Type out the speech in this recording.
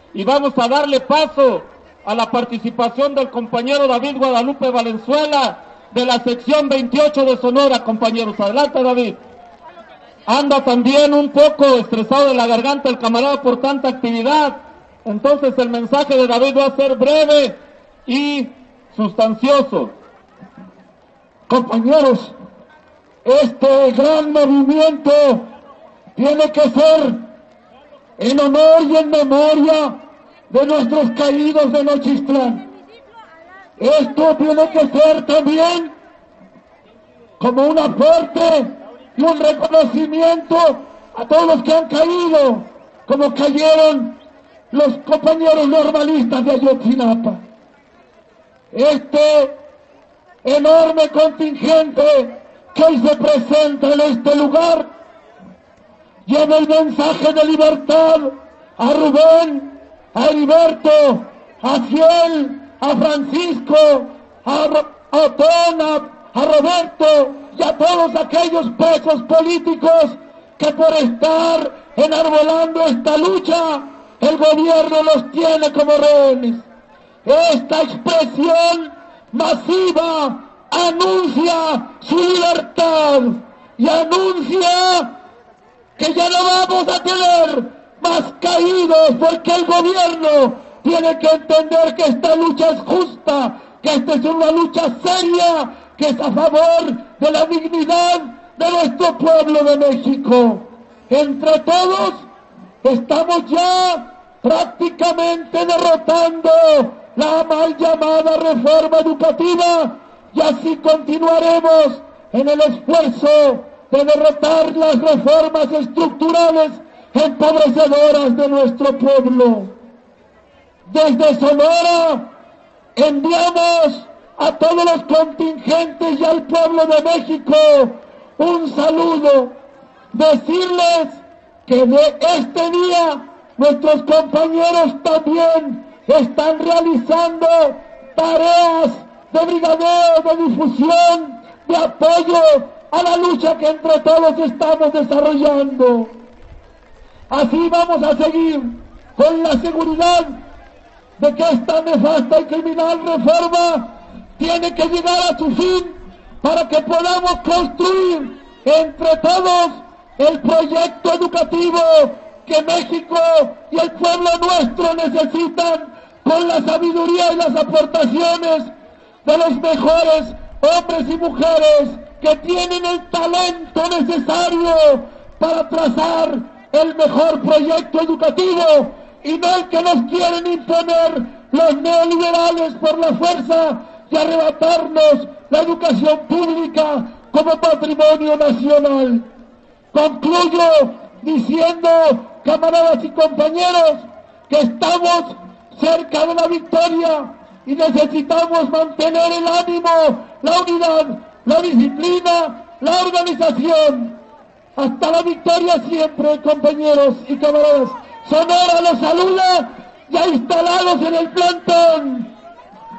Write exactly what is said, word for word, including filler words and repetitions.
y vamos a darle paso a la participación del compañero David Guadalupe Valenzuela de la sección veintiocho de Sonora, compañeros. Adelante, David. Anda también un poco estresado de la garganta el camarada por tanta actividad, entonces el mensaje de David va a ser breve y sustancioso. Compañeros, este gran movimiento tiene que ser en honor y en memoria de nuestros caídos de Nochistlán. Esto tiene que ser también como un aporte y un reconocimiento a todos los que han caído, como cayeron los compañeros normalistas de Ayotzinapa. Este enorme contingente que hoy se presenta en este lugar lleva el mensaje de libertad a Rubén, a Heriberto, a Ciel, a Francisco, a, a Otón, a, a Roberto y a todos aquellos presos políticos que por estar enarbolando esta lucha el gobierno los tiene como rehenes. Esta expresión masiva anuncia su libertad y anuncia que ya no vamos a tener más caídos, porque el gobierno tiene que entender que esta lucha es justa, que esta es una lucha seria, que es a favor de la dignidad de nuestro pueblo de México. Entre todos estamos ya prácticamente derrotando la mal llamada reforma educativa y así continuaremos en el esfuerzo de derrotar las reformas estructurales empobrecedoras de nuestro pueblo. Desde Sonora enviamos a todos los contingentes y al pueblo de México un saludo, decirles que de este día nuestros compañeros también están realizando tareas de brigadeo, de difusión, de apoyo a la lucha que entre todos estamos desarrollando. Así vamos a seguir con la seguridad de que esta nefasta y criminal reforma tiene que llegar a su fin para que podamos construir entre todos el proyecto educativo que México y el pueblo nuestro necesitan, con la sabiduría y las aportaciones de los mejores hombres y mujeres que tienen el talento necesario para trazar el mejor proyecto educativo y no el que nos quieren imponer los neoliberales por la fuerza y arrebatarnos la educación pública como patrimonio nacional. Concluyo diciendo, camaradas y compañeros, que estamos cerca de la victoria y necesitamos mantener el ánimo, la unidad, la disciplina, la organización. Hasta la victoria siempre, compañeros y camaradas. Sonora los saluda, ya instalados en el plantón.